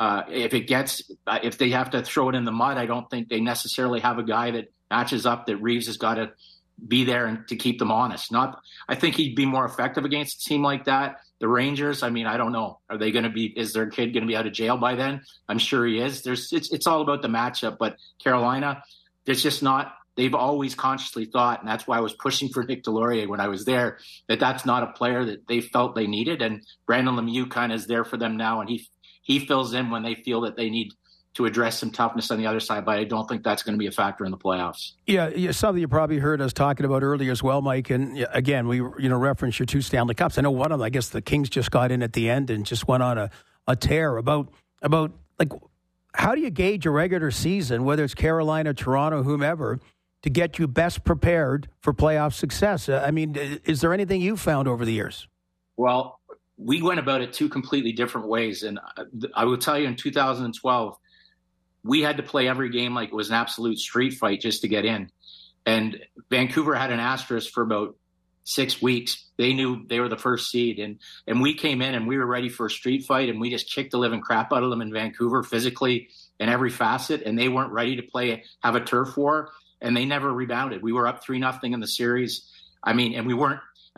if they have to throw it in the mud, I don't think they necessarily have a guy that matches up that Reeves has got to be there and to keep them honest. I think he'd be more effective against a team like that. The Rangers, I mean, I don't know. Are they going to be? Is their kid going to be out of jail by then? I'm sure he is. It's all about the matchup. But Carolina, there's just not. They've always consciously thought, and that's why I was pushing for Nick Delorier when I was there, that that's not a player that they felt they needed. And Brandon Lemieux kind of is there for them now, and he fills in when they feel that they need to address some toughness on the other side, but I don't think that's going to be a factor in the playoffs. Yeah, something you probably heard us talking about earlier as well, Mike. And again, we referenced your 2 Stanley Cups. I know one of them, I guess the Kings just got in at the end and just went on a tear about like, how do you gauge a regular season, whether it's Carolina, Toronto, whomever, to get you best prepared for playoff success? I mean, is there anything you found over the years? Well, we went about it 2 completely different ways. And I will tell you, in 2012, we had to play every game like it was an absolute street fight just to get in. And Vancouver had an asterisk for about 6 weeks. They knew they were the first seed. And we came in and we were ready for a street fight, and we just kicked the living crap out of them in Vancouver physically in every facet. And they weren't ready to have a turf war, and they never rebounded. We were up 3-0 in the series. I mean, and we were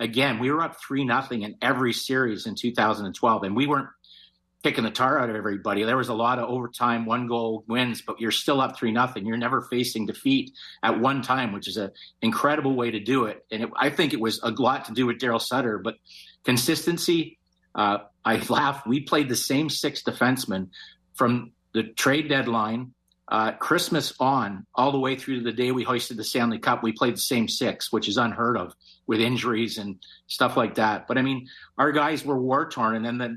up 3-0 in every series in 2012, and we weren't kicking the tar out of everybody. There was a lot of overtime, 1-goal wins, but you're still up 3-0. You're never facing defeat at one time, which is an incredible way to do it. And I think it was a lot to do with Daryl Sutter, but consistency, I laugh. We played the same 6 defensemen from the trade deadline, Christmas on, all the way through to the day we hoisted the Stanley Cup. We played the same 6, which is unheard of with injuries and stuff like that. But I mean, our guys were war-torn, and then the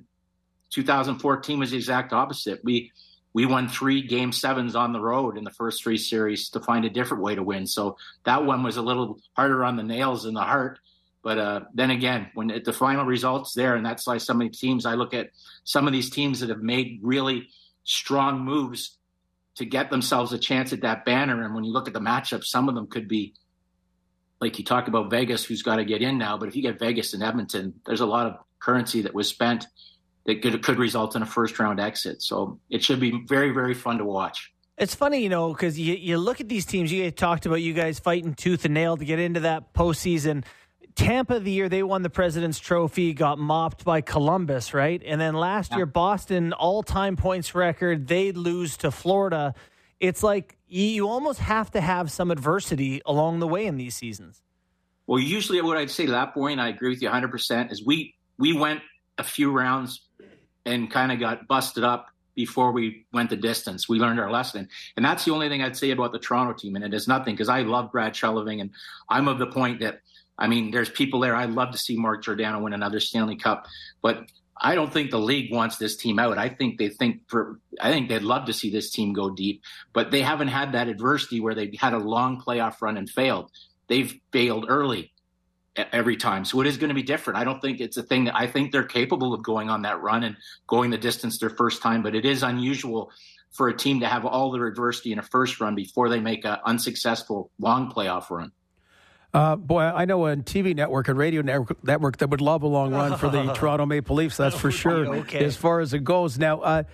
2014 was the exact opposite. We won 3 Game 7s on the road in the first 3 series to find a different way to win. So that one was a little harder on the nails than the heart. But then again, when the final result's there, and that's like some of the teams, I look at some of these teams that have made really strong moves to get themselves a chance at that banner. And when you look at the matchup, some of them could be, like you talk about Vegas, who's got to get in now. But if you get Vegas and Edmonton, there's a lot of currency that was spent that could result in a first-round exit. So it should be very, very fun to watch. It's funny, because you look at these teams. You talked about you guys fighting tooth and nail to get into that postseason. Tampa, the year they won the President's Trophy, got mopped by Columbus, right? And then last year, Boston, all-time points record, they lose to Florida. It's like you almost have to have some adversity along the way in these seasons. Well, usually what I'd say to that point, I agree with you 100%, is we went a few rounds and kind of got busted up before we went the distance. We learned our lesson. And that's the only thing I'd say about the Toronto team. And it is nothing, because I love Brad Treliving, and I'm of the point that, I mean, there's people there. I'd love to see Mark Giordano win another Stanley Cup, but I don't think the league wants this team out. I think they'd love to see this team go deep, but they haven't had that adversity where they've had a long playoff run and failed. They've failed early every time. So it is going to be different. I don't think it's a thing that I think they're capable of going on that run and going the distance their first time, but it is unusual for a team to have all their adversity in a first run before they make an unsuccessful long playoff run. Boy, I know a TV network and radio network that would love a long run for the Toronto Maple Leafs, that's for sure, okay, as far as it goes. Now,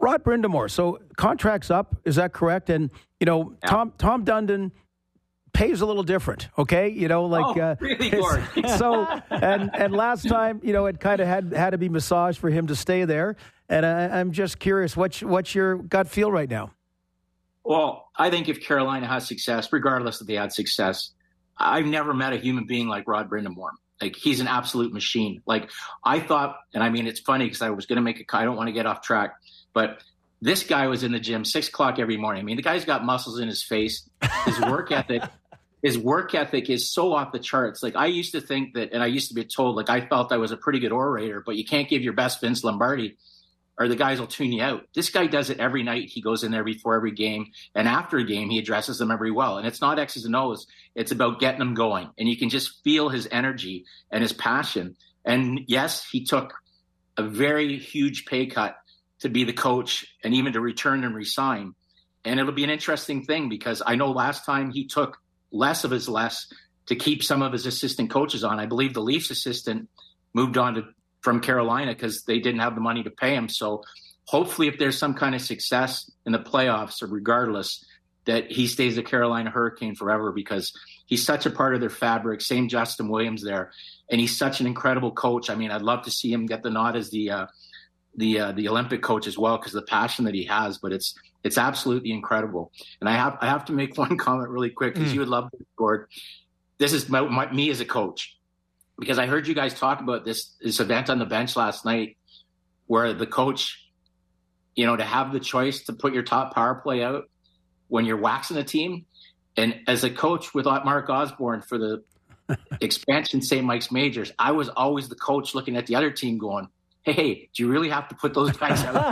Rod Brind'Amour. So contract's up. Is that correct? And, Tom Dundon pays a little different, okay? Really, Gord? So, and last time, it kind of had to be massaged for him to stay there. And I'm just curious, what's your gut feel right now? Well, I think if Carolina has success, regardless if they had success, I've never met a human being like Rod Brind'Amour. Like, he's an absolute machine. Like, I thought, and I mean, it's funny because I was going to make I don't want to get off track, but this guy was in the gym 6 o'clock every morning. I mean, the guy's got muscles in his face. His work ethic is so off the charts. Like, I used to think that, and I used to be told, like, I felt I was a pretty good orator, but you can't give your best Vince Lombardi or the guys will tune you out. This guy does it every night. He goes in there before every game, and after a game, he addresses them very well. And it's not X's and O's. It's about getting them going. And you can just feel his energy and his passion. And yes, he took a very huge pay cut to be the coach and even to return and resign. And it'll be an interesting thing because I know last time he took less of his less to keep some of his assistant coaches on. I believe the Leafs assistant moved on from Carolina because they didn't have the money to pay him. So hopefully if there's some kind of success in the playoffs or regardless, that he stays a Carolina Hurricane forever because he's such a part of their fabric. Same Justin Williams there. And he's such an incredible coach. I mean, I'd love to see him get the nod as the Olympic coach as well because of the passion that he has, but it's absolutely incredible. And I have to make one comment really quick because you would love this, Gord. This is me as a coach. Because I heard you guys talk about this event on the bench last night where the coach, to have the choice to put your top power play out when you're waxing a team. And as a coach with Mark Osborne for the expansion St. Mike's Majors, I was always the coach looking at the other team going, hey, do you really have to put those guys out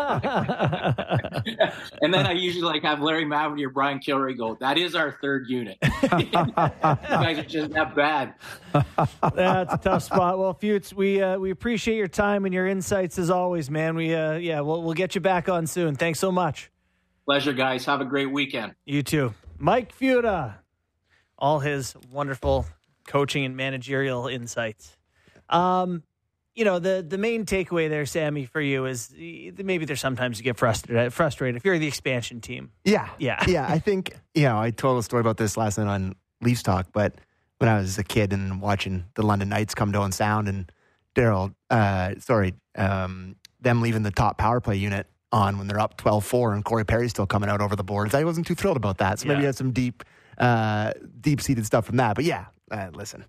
there? And then I usually have Larry Mavety or Brian Kilray go, that is our third unit. You guys are just that bad. That's a tough spot. Well, Futes, we appreciate your time and your insights as always, man. We'll get you back on soon. Thanks so much. Pleasure, guys. Have a great weekend. You too. Mike Futa, all his wonderful coaching and managerial insights. The main takeaway there, Sammy, for you is maybe there's sometimes you get frustrated if you're the expansion team. Yeah. I think, I told a story about this last night on Leafs Talk, but when I was a kid and watching the London Knights come to Owen Sound and them leaving the top power play unit on when they're up 12-4 and Corey Perry's still coming out over the boards. I wasn't too thrilled about that. So maybe you had some deep-seated stuff from that. But listen.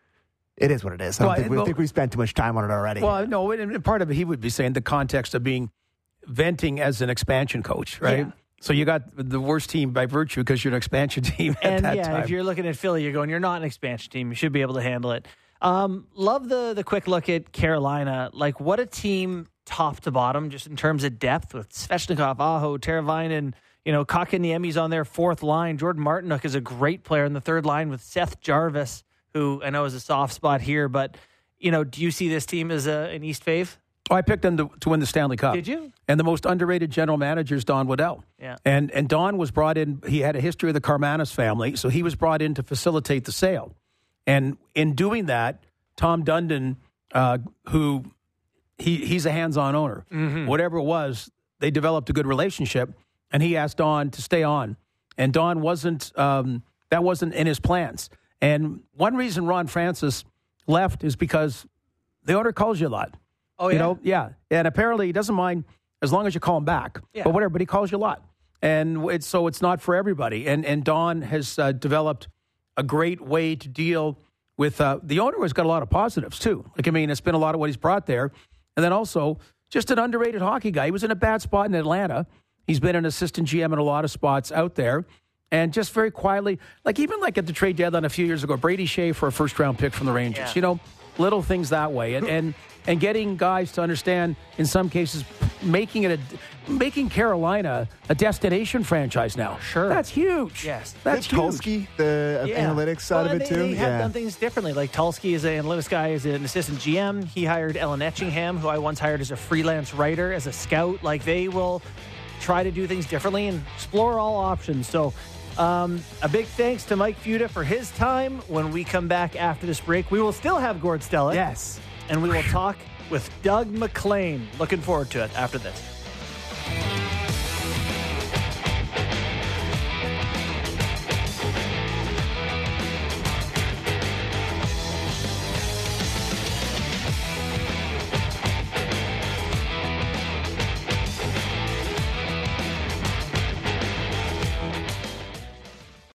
It is what it is. I think we spent too much time on it already. Well, no, and part of it, he would be saying the context of being venting as an expansion coach, right? Yeah. So you got the worst team by virtue because you're an expansion team at that time. If you're looking at Philly, you're going, you're not an expansion team. You should be able to handle it. Love the quick look at Carolina. Like, what a team top to bottom, just in terms of depth with Svechnikov, Aho, Teravainen, Kotkaniemi's on their fourth line. Jordan Martinook is a great player in the third line with Seth Jarvis, who I know is a soft spot here, but, do you see this team as an East fave? Oh, I picked them to win the Stanley Cup. Did you? And the most underrated general manager is Don Waddell. Yeah. And Don was brought in, he had a history of the Karmanos family, so he was brought in to facilitate the sale. And in doing that, Tom Dundon, who he's a hands-on owner. Mm-hmm. Whatever it was, they developed a good relationship, and he asked Don to stay on. And Don wasn't, that wasn't in his plans. And one reason Ron Francis left is because the owner calls you a lot. Oh, yeah? Yeah. And apparently he doesn't mind as long as you call him back. Yeah. But whatever, but he calls you a lot. And it's not for everybody. And Don has developed a great way to deal with the owner has got a lot of positives, too. It's been a lot of what he's brought there. And then also just an underrated hockey guy. He was in a bad spot in Atlanta. He's been an assistant GM in a lot of spots out there. And just very quietly, even at the trade deadline a few years ago, Brady Shea for a first-round pick from the Rangers. Yeah. Little things that way. And getting guys to understand, in some cases, making Carolina a destination franchise now. Sure. That's huge. Yes. That's huge. Tulsky, the analytics side of it, too. They have done things differently. Like Tulsky is an analytics guy, is an assistant GM. He hired Ellen Etchingham, who I once hired as a freelance writer, as a scout. They will try to do things differently and explore all options. So, a big thanks to Mike Futa for his time. When we come back after this break, we will still have Gord Stellick. Yes. And we will talk with Doug MacLean. Looking forward to it after this.